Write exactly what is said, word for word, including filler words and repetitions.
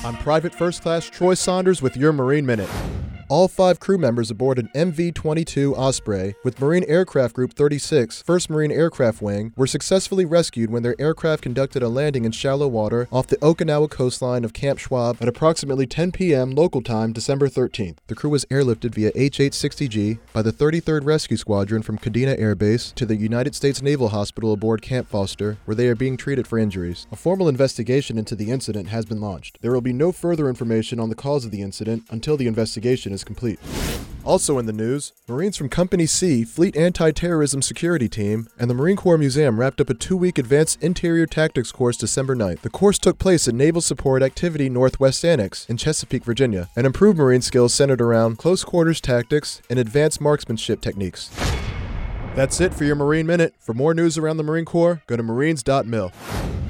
I'm Private First Class Troy Saunders with your Marine Minute. All five crew members aboard an M V twenty-two Osprey with Marine Aircraft Group thirty-six, first Marine Aircraft Wing, were successfully rescued when their aircraft conducted a landing in shallow water off the Okinawa coastline of Camp Schwab at approximately ten p.m. local time December thirteenth. The crew was airlifted via H eight sixty G by the thirty-third Rescue Squadron from Kadena Air Base to the United States Naval Hospital aboard Camp Foster, where they are being treated for injuries. A formal investigation into the incident has been launched. There will be no further information on the cause of the incident until the investigation is complete. Also in the news, Marines from Company C, Fleet Anti-Terrorism Security Team, and the Marine Corps Museum wrapped up a two-week Advanced Interior Tactics course December ninth. The course took place at Naval Support Activity Northwest Annex in Chesapeake, Virginia, and improved Marine skills centered around close quarters tactics and advanced marksmanship techniques. That's it for your Marine Minute. For more news around the Marine Corps, go to marines dot mil.